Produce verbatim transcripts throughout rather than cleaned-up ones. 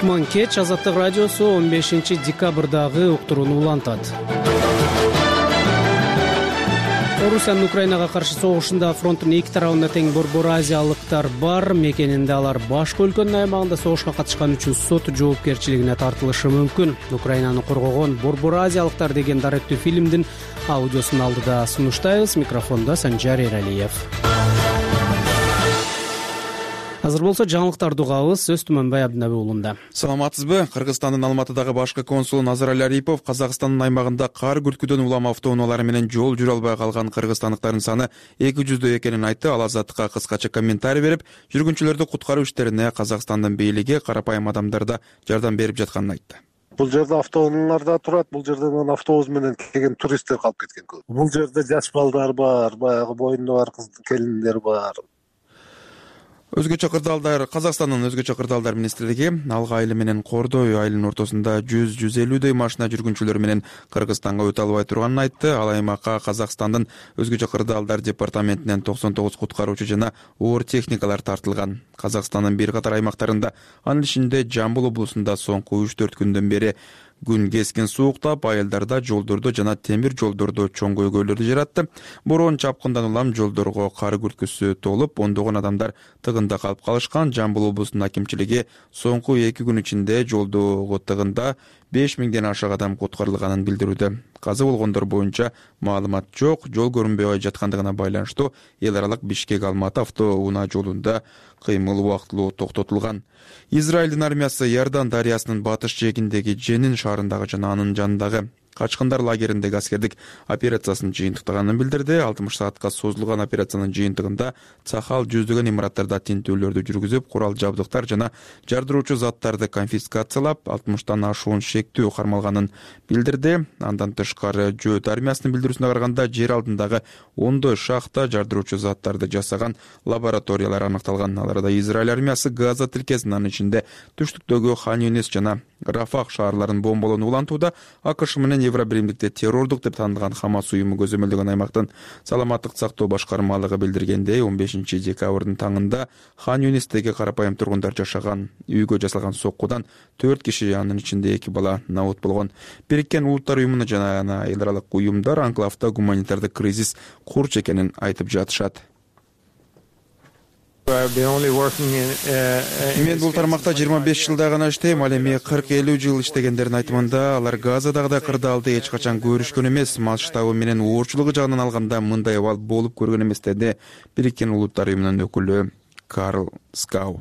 кутман кеч. Азаттык радиосу он бешинчи декабрдагы уктурууну улантат. Орусиянын Украинага каршы согушунда фронттун эки тарабында тең борбор азиялыктар бар. Мекенинде алар башка өлкөнүн аймагында согушка катышкан үчүн сот жоопкерчилигине тартылышы мүмкүн. Украинаны коргогон борбор азиялыктар деген даректүү фильмдин аудиосун алдыда сунуштайбыз. Микрофондо Санжар Эралиев. Азыр болсо жаңылыктарды угабыз. Сөз Түмөнбай Абдынаби уулунда. Саламатсызбы? Кыргызстандын Алматыдагы башкы консулу Назарали Арипов Казакстандын аймагында кар күрткүдөн улам автоунаалары менен жол жүрө албай калган кыргызстандыктардын саны эки жүздөй экенин айтты. Ал Азаттыкка кыскача комментарий берип, жүргүнчүлөрдү куткаруу иштерине Казакстандын бийлиги карапайым адамдарда жардам берип жатканын айтты. Бул жерде автоунааларда турат, бул жерден автобус менен келген туристтер калып кеткен көп. Бул жерде жаш балдар бар, баягы боюнда бар кыз келиндер бар. Өзгөчө кырдаалдар Казакстандын өзгөчө кырдаалдар министрлиги Алга айылы менен Кордой айылынын ортосунда жүз жүз элүүдөй машина жүргүнчүлөрү менен Кыргызстанга өтө албай турганын айтты. Ал аймакка Казакстандын өзгөчө кырдаалдар департаментинен токсон тогуз куткаруучу жана оор техникалар тартылган. Казакстандын бир катар аймактарында, анын ичинде Жамбыл облусунда соңку үч төрт күндөн бери күн кескин сууктап, айылдарда жолдордо жана темир жолдордо чоң көйгөйлөрдү жаратты. Бороон чапкындан улам жолдорго кар күрткүсү толуп, ондогон адамдар тыгында калып калышкан. Жамбыл облусунун акимчилиги соңку эки күн ичинде жолдогу тыгында беш миңден ашык адам куткарылганын билдирүүдө. Каза болгондор боюнча маалымат жок. Жол көрүнбөй жаткандыгына байланыштуу эл аралык Бишкек-Алматы автоунаа жолунда кыймыл убактылуу токтотулган. Израилдин армиясы Иордан дарыясынын батыш жээгиндеги Женин шаарындагы жана анын жанындагы качкындар лагериндеги аскердик операциясын жыйынтыктаганын билдирди. алтымыш саатка созулган операциянын жыйынтыгында Цахал жүздөгөн имараттарда тинтүүлөрдү жүргүзүп, курал жабдыктар жана жардыруучу заттарды конфискациялап, алтымыштан ашуун шектүү кармалганын билдирди. Андан тышкары Жөөт армиясынын билдирүүсүнө караганда жер алдындагы ондой шахта жардыруучу заттарды жасаган лабораториялар аныкталган. Аларда Израиль армиясы Газа тилкесин, анын ичинде түштүктөгү Хан Юнис жана Рафах шаарларын бомбалоону улантууда. АКШ менен Евробиримдикте террордук деп таанылган Хамас уюму көзөмөлдөгөн аймактын саламаттык сактоо башкармалыгы билдиргендей, он бешинчи декабрдын таңында Хан Юнистеги карапайым тургундар жашаган үйгө жасалган соккудан төрт киши, анын ичинде эки бала набут болгон. Бириккен Улуттар уюмуна жана эл аралык уюмдар анклавда гуманитардык кризис курч экенин айтып жатышат. Мен бул тармакта жыйырма беш жылда гана иштейм, ал эми кырк элүү жыл иштегендердин айтымында алар Газадагы кырдаалды эч качан көрүшкөн эмес. Масштабы менен оорчулугу жагынан алганда мындай абал болуп көргөн эмес, деди Бириккен Улуттар уюмунун өкүлү Карл Скау.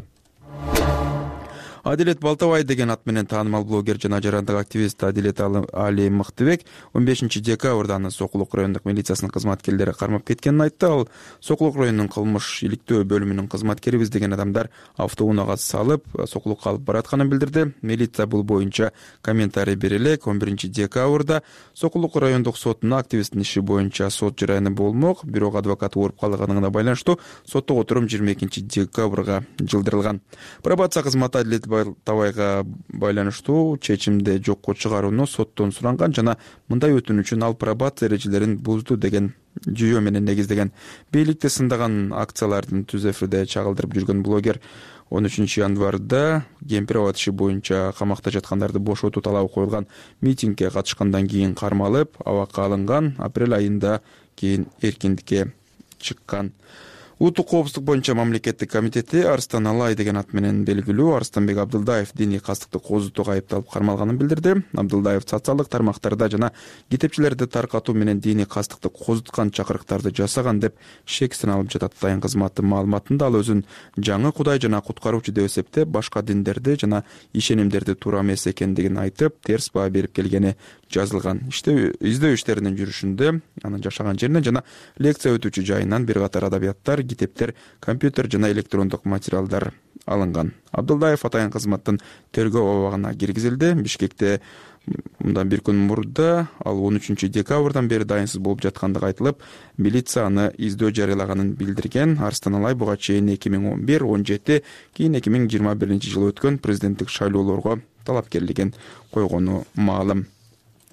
Адилет Балтабай деген ат менен таанымал блогер жана жарандык активист Адилет Али Мыктыбек он бешинчи декабрда аны Сокулук райондук милициясынын кызматкерлери кармап кеткенин айтты. Ал Сокулук районунун кылмыш иликтөө бөлүмүнүн кызматкерибиз деген адамдар автоунаага салып, Сокулукка алып баратканын билдирди. Милиция бул боюнча комментарий бере элек. он биринчи декабрда Сокулук райондук сотуна активисттин иши боюнча сот жараяны болмок, бирок адвокат ооруп калганына байланыштуу соттук отурум жыйырма экинчи декабрга жылдырылган. Пробация кызматы Адилет Балтабайга байланыштуу чечимди жокко чыгарууну соттон суранган жана мындай өтүнүчүн ал пробация эрежелерин бузду деген жүйө менен негиздеген. Бийликти сындаган акциялардын түз эфирде чагылдырып жүргөн блогер он үчүнчү январда Кемпирабад иши боюнча камакта жаткандарды бошотуу талабы коюлган митингге катышкандан кийин кармалып, абакка алынган. Апрель айында кийин эркиндикке чыккан. Улуттук коопсуздук боюнча мамлекеттик комитети Арстан Алай деген ат менен белгилүү Арстанбек Абдылдаев диний кастыкты козутууга айыпталып кармалганын билдирди. Абдылдаев социалдык тармактарда жана китепчилерди таркатуу менен диний кастыкты козуткан чакырыктарды жасаган деп шексин алып жатат. Дайын кызматтын маалыматында ал өзүн жаңы кудай жана куткаруучу деп эсептеп, башка диндерди жана ишенимдерди туура эмес экендигин айтып, терс баа берип келгени жазылган. Издөө иштеринин жүрүшүндө анын жашаган жеринен жана лекция өтүүчү жайынан бир катар адабияттар, китептер, компьютер жана электрондук материалдар алынган. Абдылдаев атайын кызматтын тергөө абагына киргизилди. Бишкекте мындан бир күн мурда ал он үчүнчү декабрдан бери дайынсыз болуп жаткандыгы айтылып, милиция аны издөө жарыялаганын билдирген. Арстан Алай буга чейин эки миң он бир он жети, кийин эки миң жыйырма биринчи жылы өткөн президенттик шайлоолорго талапкерлигин койгону маалым.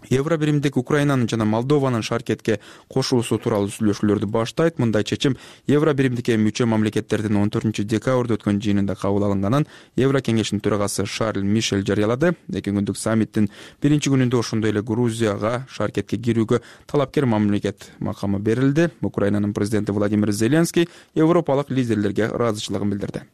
Евро биримдик Украинанын жана Молдованын шаркетке кошулуусу тууралуу сүйлөшүүлөрдү баштайт. Мындай чечим Евро биримдикке мүчө мамлекеттердин он төртүнчү декабрда өткөн жыйынында кабыл алынганын Евро кеңешинин төрагасы Шарль Мишель жарыялады. Эки күндүк саммиттин биринчи күнүндө ошондой эле Грузияга шаркетке кирүүгө талапкер мамлекет макамы берилди. Украинанын президенти Владимир Зеленский европалык лидерлерге ыраазычылыгын билдирди.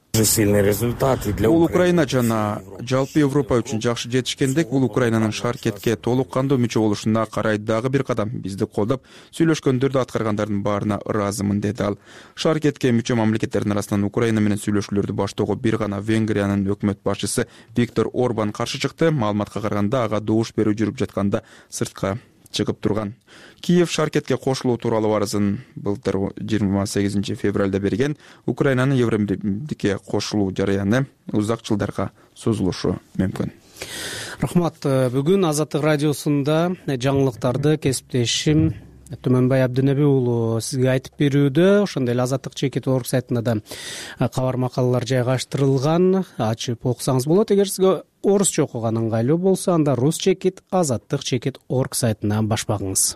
Бул Украина жана жалпы Европа үчүн жакшы жетишкендик. Бул Украинанын шаркетке толук кандуу мүчө болушуна карай дагы бир кадам. Бизди колдоп, сүйлөшкөндөрдү аткаргандардын баарына ыраазымын, деди ал. Шаркетке мүчө мамлекеттердин арасынан Украина менен сүйлөшүүлөрдү баштоого бир гана Венгриянын өкмөт башчысы Виктор Орбан каршы чыкты. Маалыматка караганда ага добуш берүү жүрүп жатканда сыртка чыгып турган. Киев шаркетке кошулуу тууралуу арызын былтыр жыйырма сегизинчи февралда берген. Украинанын Евробиримдикке кошулуу жарыяны узак жылдарга созулушу мүмкүн. Рахмат. Бүгүн Азаттык радиосунда жаңылыктарды кесиптешим Төмөнбай Абдынеби уулу сизге айтып берүүдө. Ошондой эле Азаттык чекит орг сайтына да кабар макалалар жайгаштырылган. Ачып окусаңыз болот. Эгер сизге орусча окуган ыңгайлуу болсо, анда рус чекит азаттык чекит орг сайтына баш багыңыз.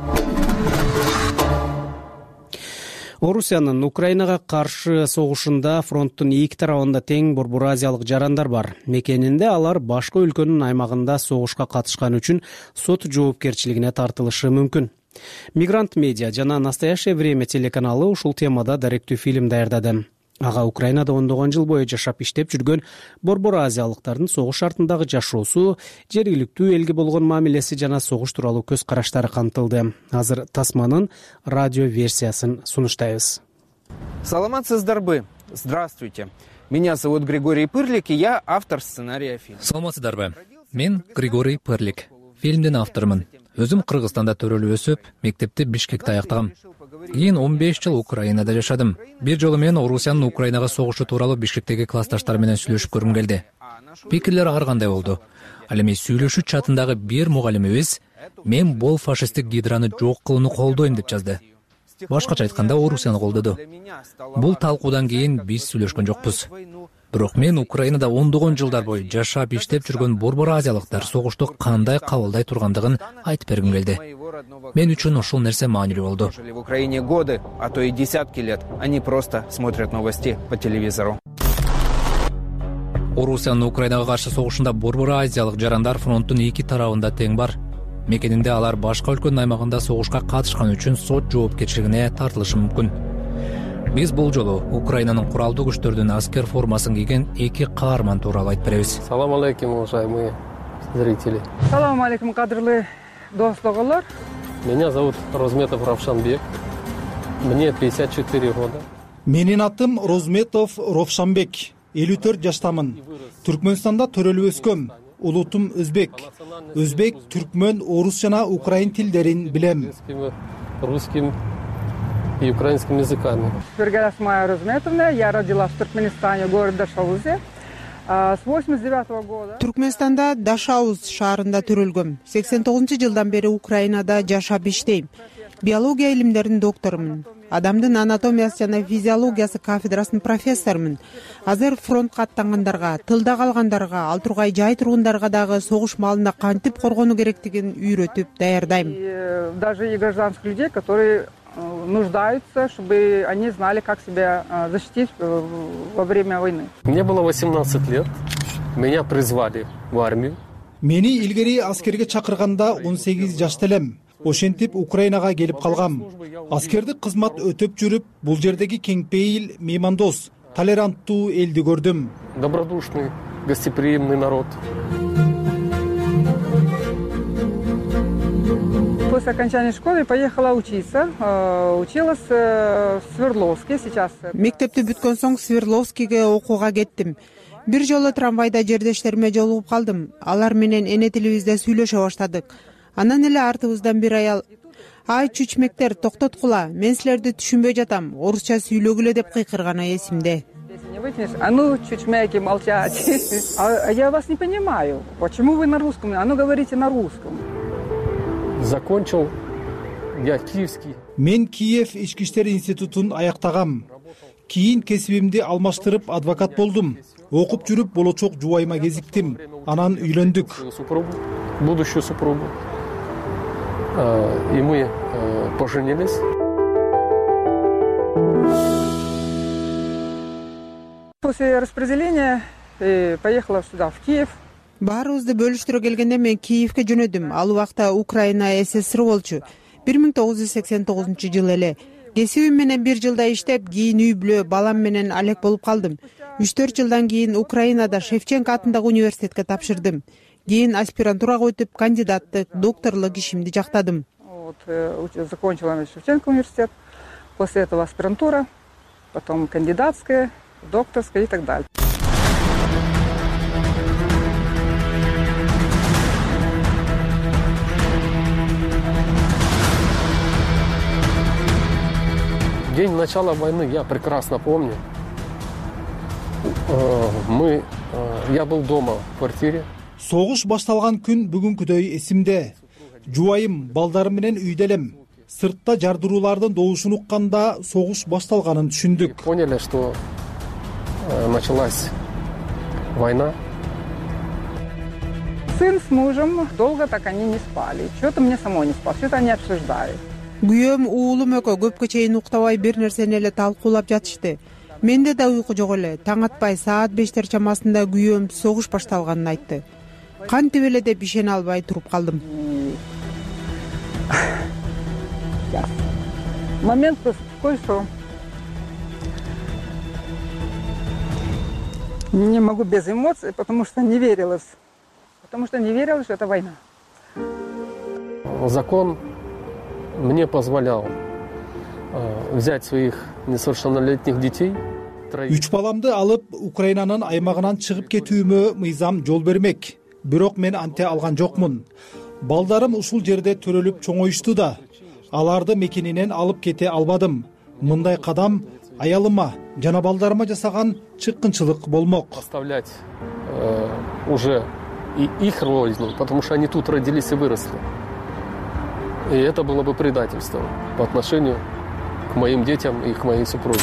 Орусиянын Украинага каршы согушунда фронттун эки тарабында тең борбор азиялык жарандар бар. Мекенинде алар башка өлкөнүн аймагында согушка катышкан үчүн сот жоопкерчилигине тартылышы мүмкүн. Мигрант медиа жана Настоящее время телеканалы ушул темада даректүү фильм даярдады. Ага Украинада ондогон жыл бою жашап иштеп жүргөн борбор азиялыктардын согуш шартындагы жашоосу, жергиликтүү элге болгон мамилеси жана согуш тууралуу көз караштары камтылды. Азыр тасманын радио версиясын сунуштайбыз. Саламатсыздарбы. Здравствуйте. Меня зовут Григорий Пырлик, и я автор сценария фильма. Саламатсыздарбы. Мен Григорий Пырлик. Фильмдин авторумун. Өзүм Кыргызстанда төрөлүп өсүп, мектепти Бишкекте аяктагам. Кийин он беш жыл Украинада жашадым. Бир жолу мен Орусиянын Украинага согушу тууралуу Бишкектеги классташтар менен сүйлөшүп көргүм келди. Пикирлер ар кандай болду. Ал эми сүйлөшүү чатындагы бир мугалимибиз мен бул фашисттик гидраны жок кылууну колдойм деп жазды. Башкача айтканда, Орусияны колдоду. Бул талкуудан кийин биз сүйлөшкөн жокпуз. Бирок мен Украинада ондогон жылдар бою жашап иштеп жүргөн борбор азиялыктар согушту кандай кабылдай тургандыгын айтып бергим келди. Мен үчүн ошол нерсе маанилүү болду. В Украине годы, а то и десятки лет, они просто смотрят новости по телевизору. Орусиянын Украинага каршы согушунда борбор азиялык жарандар фронттун эки тарабында тең бар. Мекенинде алар башка өлкөнүн аймагында согушка катышкан үчүн сот жоопкерчилигине тартылышы мүмкүн. Биз бул жолу Украинанын куралдуу күчтөрдүн аскер формасын кийген эки каарман тууралуу айтып беребиз. Салам алейкум, уважаемые зрители. Салам алейкум, кадрлы достуголор. Меня зовут Розметов Равшанбек. Мне пятьдесят четыре года. Менин атым Розметов Равшанбек. элүү төрт жаштамын. Түркмөнстанда төрөлүп өскөм. Улутум өзбек. Өзбек, түркмөн, орус жана украин тилдерин билем. Русским и украинскими языками. Фергасмая Розметовна, я родилась в Туркменистане, город Дашаузе. С восемьдесят девятого года. Түркменстанда Дашауз шаарында төрөлгөм. сексен тогузунчу жылдан бери Украинада жашап иштейм. Биология илимдеринин докторумун. Адамдын анатомиясы жана физиологиясы кафедрасынын профессорумун. Азыр фронтка аттангандарга, тылда калгандарга, ал тургай жай тургундарга дагы согуш маалында кантип коргонуу керектигин үйрөтүп даярдайм. Даже и гражданских людей, которые нуждаются, чтобы они знали, как себя защитить во время войны. Мне было восемнадцать лет. Меня призвали в армию. Мени илгери аскерге чакырганда он сегиз жашта элем. Ошентип Украинага келип калгам. Аскердик кызмат өтөп жүрүп, бул жердеги кеңпейил, меймандос, толеранттуу элди көрдүм. Добродушный, гостеприимный народ. После окончания школы поехала учиться. Училась в Свердловске сейчас. Мектепти бүткөн соң Свердловскиге окууга кеттим. Бир жолу трамвайда жердештериме жолугуп калдым. Алар менен эне тилибизде сүйлөшө баштадык. Анан эле артыбыздан бир аял: "Ай чүчмектер, токтоткула, мен силерди түшүнбөй жатам, орусча сүйлөгүлө" деп кыйкырганы эсимде. А ну, чучмеки, молчать. А я вас не понимаю. Почему вы на русском? А ну, говорите на русском. Закончил я киевский. Мен Киев ички иштер институтун аяктагам. Кийин кесибимди алмаштырып адвокат болдум. Окуп жүрүп болочок жубайыма кезиктим. Анан үйлөндүк. Будущую супругу. И мы поженились. После распределения поехала сюда, в Киев. Баарыбызды бөлүштүрө келгенде мен Киевке жөнөдүм. Ал убакта Украина СССР болчу. бир миң тогуз жүз сексен тогузунчу жыл эле. Кесибим менен бир жылда иштеп, кийин үй бүлө, балам менен алек болуп калдым. үч төрт жылдан кийин Украинада Шевченко атындагы университетке тапшырдым. Кийин аспирантурага өтүп, кандидаттык, докторлук ишимди жактадым. Вот, закончила Шевченко университет, после этого аспирантура, потом кандидатская, докторская и так далее. День начала войны я прекрасно помню. Мы, я был дома в квартире. Согуш башталган күн бүгүнкүдөй эсимде. Жубайым, балдарым менен үйдө элем. Сыртта жардыруулардын добушун укканда согуш башталганын түшүндүк. Поняли, что началась война. Сын с мужем долго так они не спали. Что-то мне самой не спало, что-то они обсуждали. Күйөөм, уулум экөө көпкө чейин уктабай бир нерсени эле талкуулап жатышты. Менде да уйку жок эле. Таң атпай саат бештер чамасында күйөөм согуш башталганын айтты. Кантип эле деп ишене албай туруп калдым. Момент такой, что не могу без эмоций, потому что не верилось. Потому что не верила, что это война. Закон мне позволял э, взять своих несовершеннолетних детей. Үч баламды алып, Украинанын аймагынан чыгып кетүүмө мыйзам жол бермек. Бирок мен анте алган жокмун. Балдарым ушул жерде төрөлүп чоңоюшту да. Аларды мекенинен алып кете албадым. Мындай кадам аялыма жана балдарыма жасаган чыккынчылык болмок. Оставлять э, уже и их родину, потому что они тут родились и выросли. И это было бы предательством по отношению к моим детям и к моей супруге.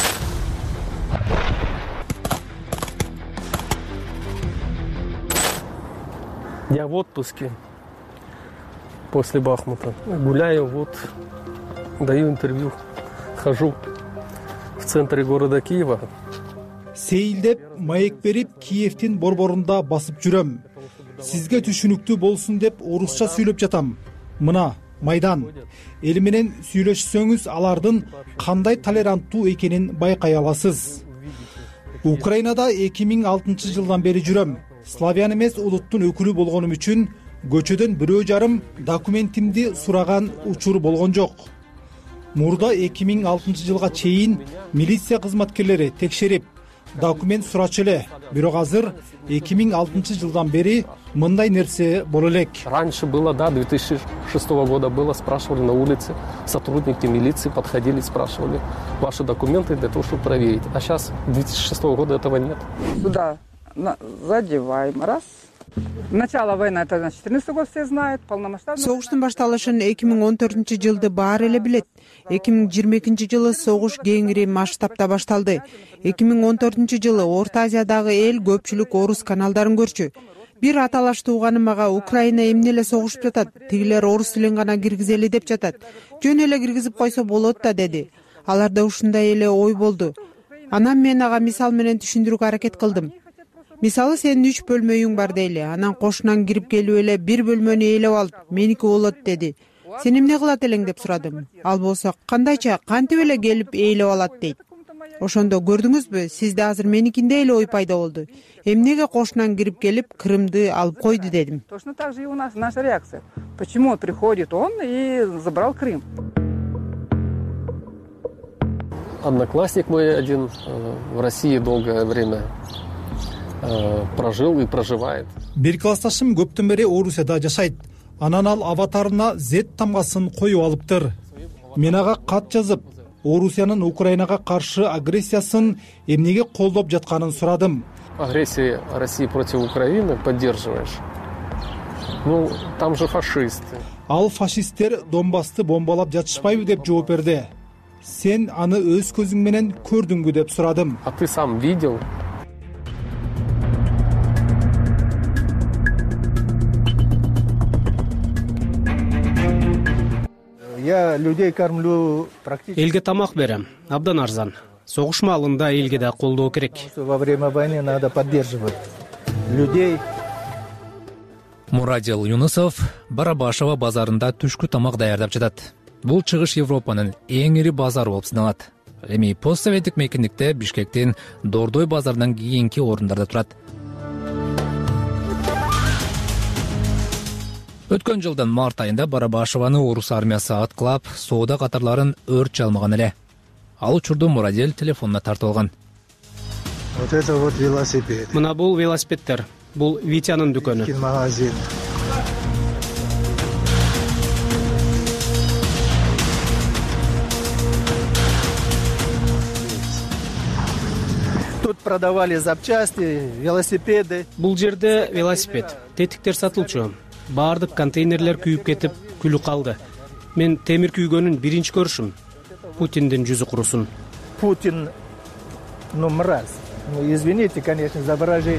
Я в отпуске после Бахмута. Гуляю, вот, даю интервью, хожу в центре города Киева. Сейилдеп, маек берип, Киевтин борборунда басып жүрөм. Сизге түшүнүктүү болсун деп орусча сүйлөп жатам. Мына Майдан. Эл менен сүйлөшсөңүз, алардын кандай толеранттуу экенин байкай аласыз. Украинада эки миң алтынчы жылдан бери жүрөм. Славян эмес улуттун өкүлү болгонум үчүн көчөдөн бирөө жарым документимди сураган учур болгон жок. Мурда эки миң алтынчы жылга чейин милиция кызматкерлери текшерип, документ сурачу эле. Бирок азыр эки миң алтынчы жылдан бери мындай нерсе боло элек. Раньше было, да, две тысячи шестого года было, спрашивали на улице, сотрудники милиции подходили, спрашивали ваши документы для того, чтобы проверить. А сейчас, две тысячи шестого года, этого нет. Сюда задеваем, раз. Начало войны, это две тысячи четырнадцатый год, все знают, полномасштабный. Согуштун башталышын эки миң он төртүнчү жылды баар эле билет. эки миң жыйырма экинчи жылы согуш кеңири масштабта башталды. эки миң он төртүнчү жылы Орто Азиядагы эл көпчүлүк орус каналдарын көрчү. Бир аталаш тууганым мага Украина эмне эле согушуп жатат, тигилер орус тилин гана киргизели деп жатат. Жөн эле киргизип койсо болот да деди. Аларда ушундай эле ой болду. Анан мен ага мисал менен түшүндүрүүгө аракет кылдым. Мисалы, сенин үч бөлмө үйүң бар дейли. Анан кошунан кирип келип эле бир бөлмөнү ээлеп алып, меники болот деди. Сен эмне кылат элең деп сурадым. Ал болсо, кандайча, кантип эле келип ээлеп алат дейт. Ошондо көрдүңүзбү, сизде азыр меникиндей эле ой пайда болду. Эмнеге кошунан кирип келип Крымды алып койду дедим. Точно так же и у нас наша реакция. Почему приходит он и забрал Крым? Одноклассник мой один в России долгое время прожил и проживает. Бир классташым көптөн бери Орусияда жашайт. Анан ал аватарына Z тамгасын коюп алыптыр. Мен ага кат жазып, Орусиянын Украинага каршы агрессиясын эмнеге колдоп жатканын сурадым. Агрессия России против Украины поддерживаешь? Ну, там же фашисты. Ал фашисттер Донбассты бомбалап жатышпайбы деп жооп берди. Сен аны өз көзүң менен көрдүңбү деп сурадым. А ты сам видел? Я людей кормлю практически. Элге тамак берем, абдан арзан. Согуш маалында элге да колдоо керек. Во время войны надо поддерживать людей. Мурадил Юнусов Барабашева базарында түшкү тамак даярдап жатат. Бул чыгыш Европанын эң ири базары болуп саналат. Эми постсоветтик мейкиндикте Бишкектин Дордой базарынан кийинки орундарда турат. Өткөн жылдын март айында Барабашеваны орус армиясы аткылап, соода катарларын өрт жалмаган эле. Ал учурда Мурадил телефонуна тартып алган. Вот это вот велосипед. Мына бул велосипедтер. Бул Витянын дүкөнү. Магазин. Тут продавали запчасти, велосипеды. Бул жерде велосипед, тетиктер сатылчу. Баардык контейнерлер күйүп кетип, күлү калды. Мен темир күйгөнүн биринчи көрүшүм. Путиндин жүзү курусун. Путин, ну, мразь. Ну, извините, конечно, за выражение.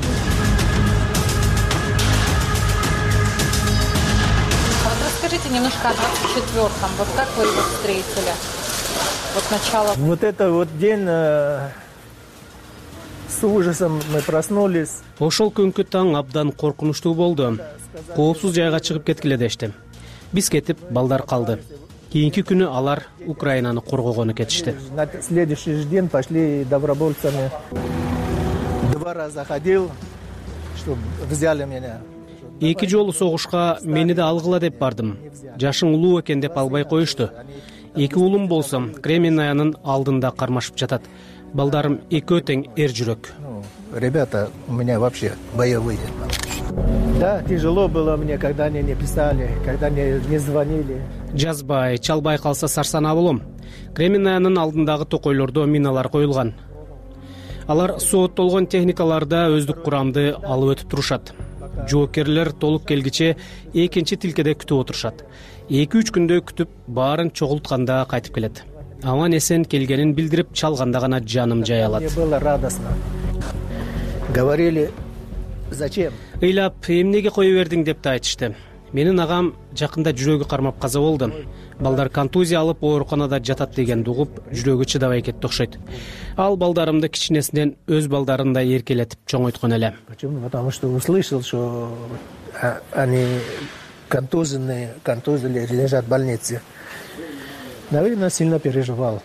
Вот расскажите немножко о двадцать четвёртом. Вот как вы его встретили? Вот начало. Вот это вот день... Э, с ужасом мы проснулись. Ошол күнкү таң абдан коркунучтуу болду. Коопсуз жайга чыгып кеткиле дешти. Биз кетип, балдар калды. Кийинки күнү алар Украинаны коргогону кетишти. На следующий день пошли добровольцами. Два раза ходил, чтобы взяли меня. Эки жолу согушка мени да алгыла деп бардым. Жашың улуу экен деп албай коюшту. Эки уулум болсо Кременнаянын алдында кармашып жатат. Балдарым экөө тең эр жүрөк. Ребята у меня вообще боевые. Да, тяжело было мне, когда они не писали, когда они не звонили. Жазбай, чалбай калса сарсана болом. Кременнаянын алдындагы токойлордо миналар коюлган. Алар сооттолгон техникаларда өздүк курамды алып өтүп турушат. Жоокерлер толук келгиче экинчи тилкеде күтүп отурушат. эки үч күндө күтүп, баарын чогултканда кайтып келет. Аман эсен келгенин билдирип, чалганда гана жаным жай алат. Мне было радостно. Говорили, зачем? Ыйлап, эмнеге кое бердиң деп да айтышты. Менин агам жакында жүрөгү кармап каза болду. Балдар контузия алып ооруканада жатат дегенди угуп, жүрөгү чыдабай кетти окшойт. Ал балдарымды кичинесинен өз балдарындай эркелетип чоңойткон эле. Почему? Потому что услышал, что они контуженные, контузили, лежат в больнице. Наверное, сильно переживал.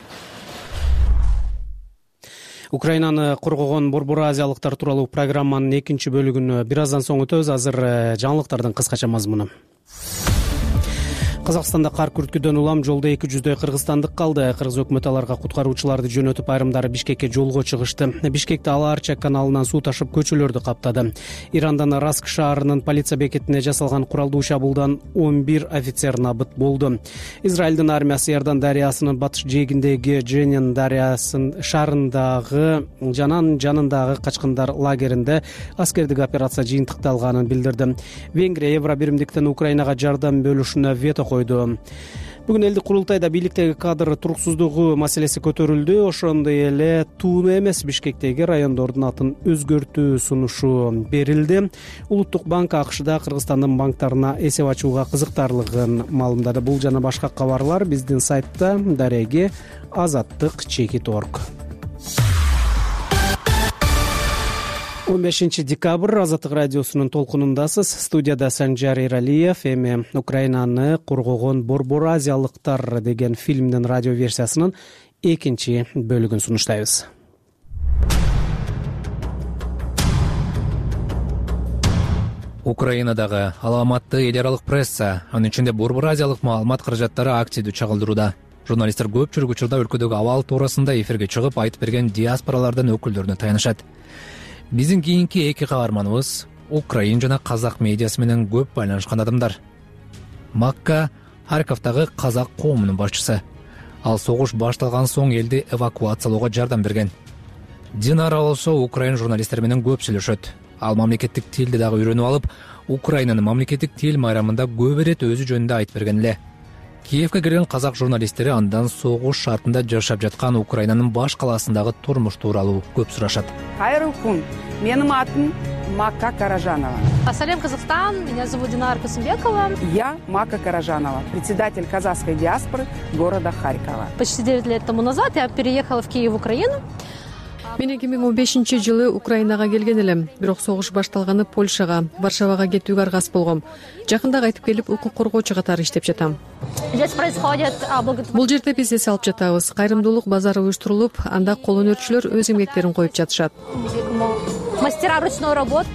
Украинаны коргогон борбор азиялыктар тууралуу программанын экинчи бөлүгүнө бир аздан соң өтөбүз. Азыр жаңылыктардын кыскача мазмуну. Казакстанда кар күрткүдөн улам жолдо эки жүздөй кыргызстандык калды. Кыргыз өкмөтү аларга куткаруучуларды жөнөтүп, айрымдары Бишкекке жолго чыгышты. Бишкекте Ала-Арча каналынан суу ташып көчөлөрдү каптады. Ирандан Раск шаарынын полиция бекетине жасалган куралдуу чабуулдан он бир офицер набыт болду. Израилдин армиясы Иордан дарыясынын батыш жээгиндеги Дженин дарыясын шаарындагы жанан жанындагы качкындар лагеринде аскердик операция жыйынтыкталганын билдирди. Венгрия Евро биримдиктен Украинага жардам бөлүшүнө вето койду. Бүгүн элдик курултайда бийликтеги кадр туруксуздугу маселеси көтөрүлдү. Ошондой эле Тууну эмес Бишкектеги райондордун атын өзгөртүү сунушу берилди. Улуттук банк АКШда Кыргызстандын банктарына эсеп ачууга кызыктарлыгын маалымдады. Бул жана башка кабарлар биздин сайтта дареги азаттык чекит точка орг. он бешинчи декабрь Азаттык радиосунун толкунундасыз. Студияда Санжар Эралиев. Эми Украинаны коргогон борбор азиялыктар деген фильмдин радио версиясынын экинчи бөлүгүн сунуштайбыз. Украинадагы аламатты эл аралык пресса, анын ичинде борбор азиялык маалымат каражаттары активдүү чагылдырууда. Журналисттер көпчүлүк учурда өлкөдөгү абал туурасында эфирге чыгып айтып берген диаспоралардын өкүлдөрүнө таянышат. Биздин кийинки эки каарманыбыз украин жана казак медиасы менен көп байланышкан адамдар. Макка Харьковдагы казак коомунун башчысы. Ал согуш башталган соң элди эвакуациялоого жардам берген. Динара болсо украин журналисттери менен көп сүйлөшөт. Ал мамлекеттик тилди дагы үйрөнүп алып, Украинанын мамлекеттик тил майрамында көп ирет өзү жөнүндө айтып берген эле. Киевге келген казак журналисттери андан согуш шартында жашап жаткан Украинанын баш калаасындагы турмуш тууралуу көп сурашат. Кайрылуу күн. Менин атым Макка Каражанова. Салем, Казахстан. Меня зовут Динара Касымбекова. Я Мака Каражанова, председатель казахской диаспоры города Харькова. Почти девять лет тому назад я переехала в Киев, Украину. Мен эки миң он бешинчи жылы Украинага келген элем. Бирок согуш башталганы Польшага, Варшавага кетүүгө аргас болгом. Жакында кайтып келип, укук коргоочу катары иштеп жатам. Бул жерде биз эс алып жатабыз. Кайрымдуулук базары уюштурулуп, анда кол өнөрчүлөр өз эмгектерин коюп жатышат. Мастера ручной работы.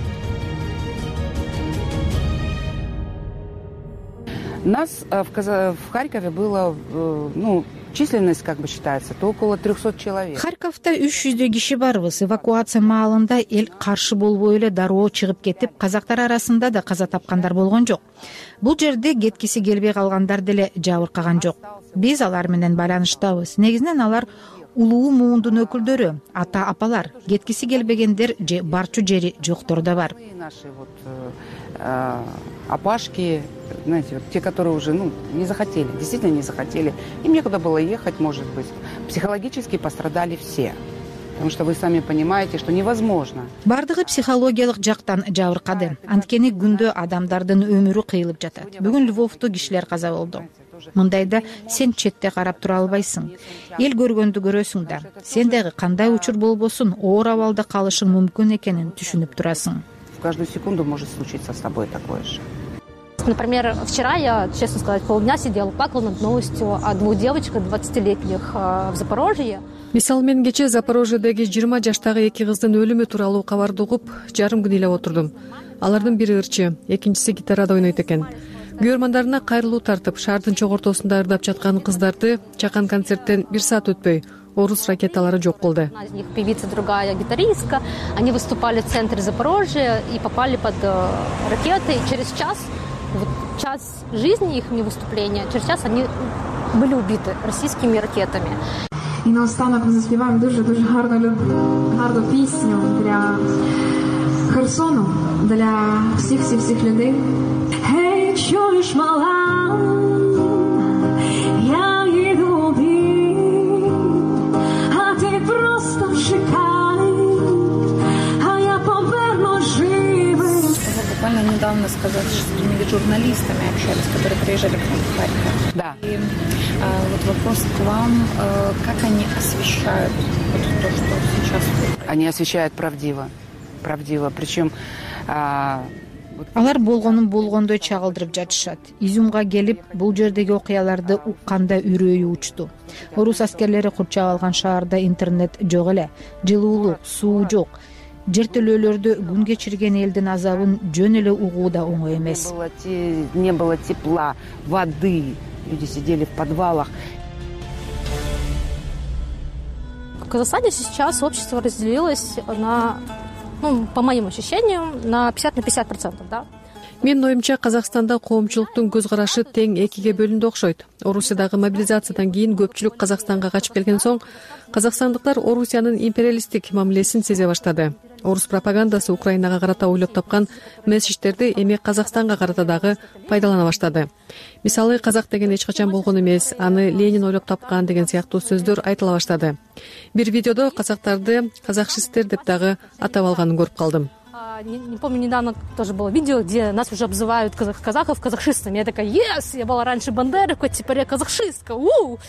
Нас в, Каза... в Харькове было, ну, численность, как бы считается, то около трехсот человек. Харьковда үч жүздөй киши барбыз. Эвакуация маалында эл каршы болбой эле дароо чыгып кетип, казактар арасында да каза тапкандар болгон жок. Бул жерде кеткиси келбей калгандар деле жабыркаган жок. Биз алар менен байланыштабыз. Негизинен алар улуу муундун өкүлдөрү, ата апалар, кеткиси келбегендер же барчу жери жоктор да бар. Наши вот э, опашки, знаете, вот те, которые уже, ну, не захотели, действительно не захотели. Им некуда было ехать, может быть. Психологически пострадали все. Потому что вы сами понимаете, что невозможно. Бардыгы психологиялык жактан жабыркады. Анткени күндө адамдардын өмүрү кыйылып жатат. Бүгүн Львовдо кишилер каза болду. Мындайда сен четте карап тура албайсың. Эл көргөндү көрөсүң да. Сен дагы кандай учур болбосун, оор абалда калышың мүмкүн экенин түшүнүп турасың. В каждую секунду может случиться с тобой такое же. Например, вчера я, честно сказать, полдня сидела, плакала над новостью о двух девочках двадцатилетних в Запорожье. Мисалы мен кече Запорожьедеги жыйырма жаштагы эки кыздын өлүмү тууралуу кабарды угуп, жарым күн ыйлап отурдум. Алардын бири ырчы, экинчиси гитарада ойнойт экен. Күйөрмандарына кайрылуу тартып, шаардын чогортосунда ырдап жаткан кыздарды чакан концерттен бир саат өтпөй орус ракеталары жок кылды. Одна из них певица, другая гитаристка. Они выступали в центре Запорожья и попали под ракеты. И через час, вот час жизни их выступления, через час они были убиты российскими ракетами. І наостанок ми заспіваємо дуже-дуже гарну, гарну пісню для Херсону, для всіх-всіх-всіх людей. Гей, чуєш, мала, я їду в бій, а ти просто чекай, а я поверну живий. Буквально недавно сказать, что с другими журналистами общались, которые приезжали к нам в Харьков. Да. И а, вот вопрос к вам, а, как они освещают вот то, что сейчас... Они освещают правдиво, правдиво, причем... А... Алар болгонун болгондой чагылдырып жатышат. Изюмга келип, бул жердеги окуяларды укканда үрөйү учту. Орус аскерлери курчап алган шаарда интернет жок эле, жылуулук, суу жок. Жертөлөлөрдө күн кечирген элдин азабын жөн эле угуу да оңой эмес. Не было тепла, воды. Люди сидели в подвалах. В Казахстане сейчас общество разделилось на, ну, по моим ощущениям, на пятьдесят на пятьдесят процентов, да? Менин оюмча, Казакстанда коомчулуктун көз карашы тең экиге бөлүндү окшойт. Орусиядагы мобилизациядан кийин көпчүлүк Казакстанга качып келген соң, казакстандыктар Орусиянын империалисттик мамилесин сезе баштады. Орус пропагандасы Украинага карата ойлоп тапкан месседждерди эми Казакстанга карата дагы пайдалана баштады. Мисалы, казак деген эч качан болгон эмес, аны Ленин ойлоп тапкан деген сыяктуу сөздөр айтыла баштады. Бир видеодо казактарды казакшисттер деп дагы атап алганын көрүп калдым. Не, не помню, недавно тоже было видео, где нас уже обзывают казах, казахов казахшистами. Я такая, yes, я была раньше бандерикой, теперь я казахшистка. У-у!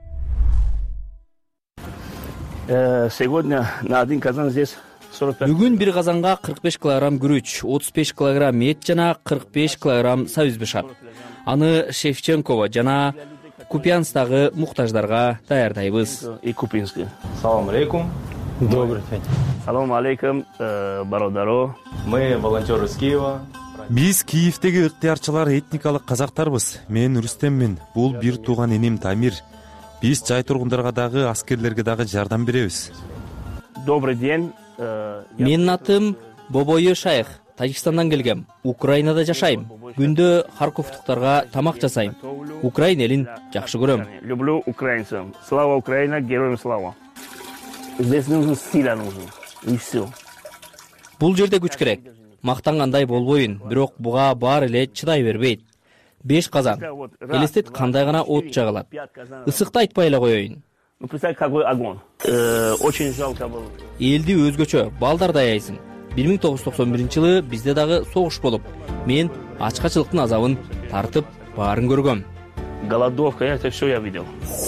Сегодня на один казан здесь сорок пять. Бүгүн бир казанга кырк беш килограмм күрүч, отуз беш килограмм эт жана кырк беш килограмм сабиз бешат. Аны Шевченкова жана Купянстагы муктаждарга даярдайбыз. И Купинский. Салам алейкум. Добрый день. Салам алейкум, бародаро. Мы волонтеры из Киева. Биз Киевдеги ыктыярчылар этникалык казактарбыз. Мен Рүстеммин. Бул бир тууган энем Тамир. Биз жай тургундарга дагы, аскерлерге дагы жардам беребиз. Добрый день. Менин атым Бобойо Шайх. Тажикстандан келгем. Украинада жашайм. Күндө харковтуктарга тамак жасайм. Украин элин жакшы көрөм. Люблю украинцев. Слава Украина, героям слава. Здесь нужна сила нужна. И все. Бул жерде күч керек. Мактангандай болбойын, бирок буга баары эле чыдай бербейт. Беш казан. Элестет кандай гана от жагылат. Ысыкты айтпай эле коеюн. Ну, представь, какой огонь. Очень жалко было. Элди өзгөчө балдар даяйсың. бир миң тогуз жүз токсон биринчи жылы бизде дагы согуш болуп, мен ачкачылыктын азабын тартып баарын көргөм. Голодовка, это все я видел.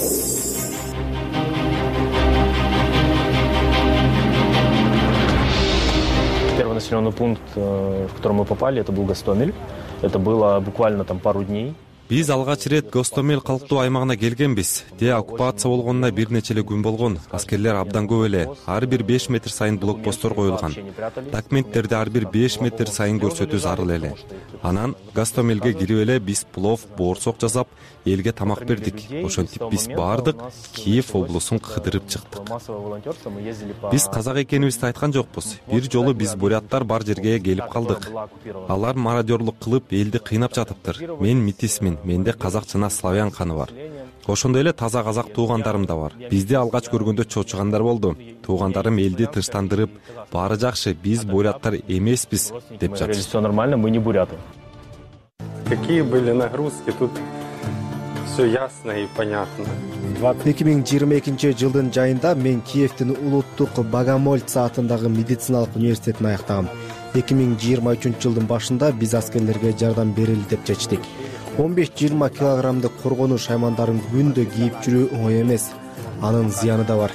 Первый населенный пункт, в который мы попали, это был Гостомель. Это было буквально там пару дней. Биз алгач ирет Гостомель калктуу аймагына келгенбиз. Деоккупация болгонуна бир нече эле күн болгон. Аскерлер абдан көп эле. Ар бир беш метр сайын блокпосттор коюлган. Документтерди ар бир беш метр сайын көрсөтүү зарыл эле. Анан Гостомельге кирип эле биз плов, боорсок жасап, элге тамак бердик. Ошентип биз баардык Киев облусун кыдырып чыктык. Биз казак экенибизди айткан жокпуз. Бир жолу биз буряттар бар жерге келип калдык. Алар мародёрлук кылып элди кыйнап жатыптыр. Мен метисмин. Менде казак жана славян каны бар. Ошондой эле таза казак туугандарым да бар. Бизди алгач көргөндө чочугандар болду. Туугандарым элди тынчтандырып, баары жакшы, биз буряттар эмеспиз деп жатышты. Все нормально, мы не буряты. Какие были нагрузки? Тут все ясно и понятно. эки миң жыйырма экинчи жылдын жайында мен Киевдин улуттук Богомольца атындагы медициналык университетин аяктагам. эки миң жыйырма үчүнчү жылдын башында биз аскерлерге жардам берели деп чечтик. он беш жыйырма килограммдык коргонуш аймандарын күндө кийип жүрүү оңой эмес. Анын зыяны да бар.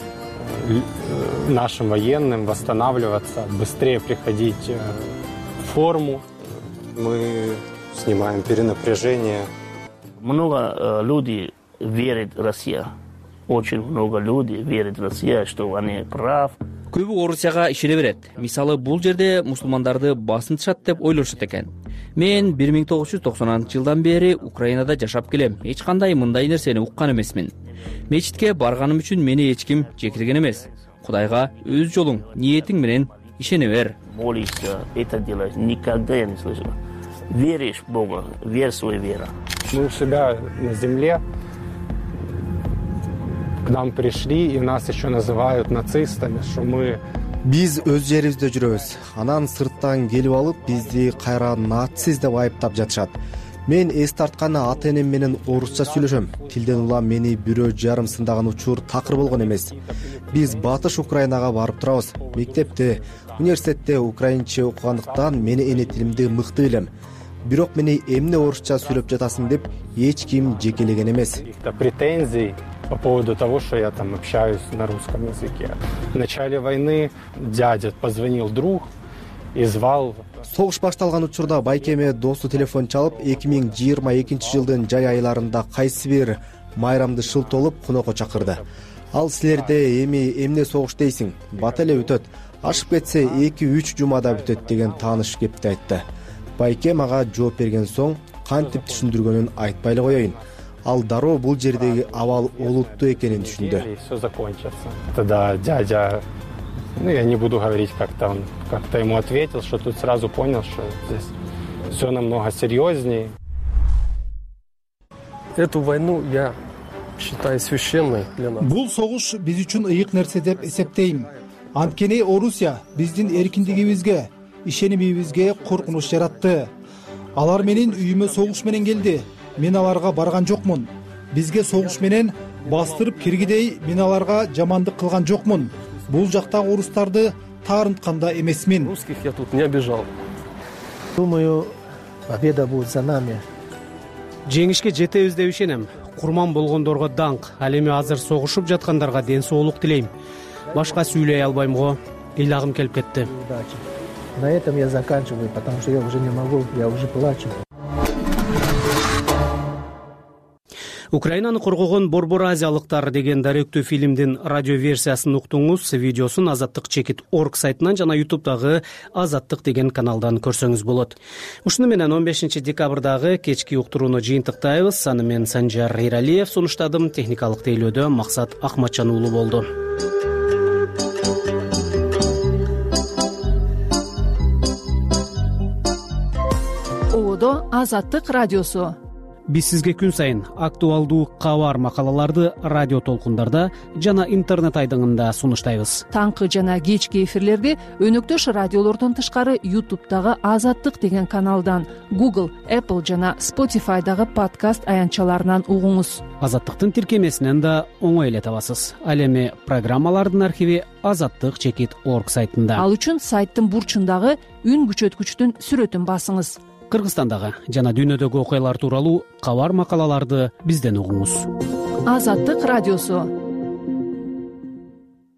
Нашим военным восстанавливаться, быстрее приходить в форму. Мы снимаем перенапряжение. Много э, людей верит в Россию. Очень много людей верит в Россию, что они прав. Көбү Орусияга ишене берет. Мисалы, бул жерде мусулмандарды басынтышат деп ойлошот экен. Мен бир миң тогуз жүз токсонунчу жылдан бери Украинада жашап келем. Эч кандай мындай нерсени уккан эмесмин. Мечитке барганым үчүн мени эч ким жекирген эмес. Кудайга өз жолуң, ниетиң менен ишене бер. Молишься, это делаешь. Никогда я не слышал. Веришь в Бога, верь в свою веру. Мы у себя на земле, к нам пришли и нас еще называют нацистами, что мы... Биз өз жерибизде жүрөбүз. Анан сырттан келип алып, бизди кайра нацист деп айыптап жатышат. Мен эс тартканы ата энем менен орусча сүйлөшөм. Тилден улам мени бирөө жарым сындаган учур такыр болгон эмес. Биз батыш Украинага барып турабыз. Мектепте, университетте украинча окугандыктан мен эне тилимди мыкты билем. Бирок мени эмне орусча сүйлөп жатасың деп эч ким жекелеген эмес. Претензий по поводу того, что я там общаюсь на русском языке. В начале войны дядя позвонил друг и звал. Согуш башталган учурда байкеме досу телефон чалып, эки миң жыйырма экинчи жылдын жай айларында кайсы бир майрамды шылтолуп конокко чакырды. Ал силерде эми эмне согуш дейсиң? Бат эле өтөт. Ашып кетсе эки үч жумада бүтөт деген тааныш кепти айтты. Байке мага жооп берген соң кантип түшүндүргөнүн айтпай эле коеюн. Ал дароо бул жердеги абал олуттуу экенин түшүндү. Все закончится. Тогда дядя, ну я не буду говорить, как-то он как-то ему ответил, что тут сразу понял, что здесь все намного серьезнее. Эту войну я считаю священной для нас. Бул согуш биз үчүн ыйык нерсе деп эсептейм. Анткени Орусия биздин эркиндигибизге, ишенимибизге коркунуч жаратты. Алар менин үйүмө согуш менен келди. Мен аларга барган жокмун. Бизге согуш менен бастырып киргидей мен аларга жамандык кылган жокмун. Бул жактагы орустарды таарынтканда эмесмин. Русских я тут не обижал. Думаю, победа будет за нами. Жеңишке жетебиз деп ишенем. Курман болгондорго даңк, ал эми азыр согушуп жаткандарга ден соолук тилейм. Башка сүйлөй албайм го. Ыйлагым келип кетти. На этом я заканчиваю, потому что я уже не могу, я уже плачу. Украинаны коргогон борбор азиялыктар деген даректүү фильмдин радио версиясын уктуңуз. Видеосун азаттык чекит точка орг сайтынан жана ютубдагы азаттык деген каналдан көрсөңүз болот. Ушуну менен он бешинчи декабрдагы кечки уктурууну жыйынтыктайбыз. Аны мен Санжар Иралиев сунуштадым. Техникалык тейлөөдө Максат Акматжан уулу болду. Одо Азаттык радиосу. биз сизге күн сайын актуалдуу кабар макалаларды радио толкундарда жана интернет айдыңында сунуштайбыз. Таңкы жана кечки эфирлерди өнөктөш радиолордон тышкары ютубтагы Азаттык деген каналдан, Google, Apple жана Spotify'дагы подкаст аянтчаларынан угуңуз. Азаттыктын тиркемесинен да оңой эле табасыз. Ал эми программалардын архиви азаттык чекит орг сайтында. Ал үчүн сайттын бурчундагы үн күчөткүчтүн сүрөтүн басыңыз. Кыргызстандагы жана дүйнөдөгү окуялар тууралуу кабар макалаларды бизден угуңуз. Азаттык радиосу.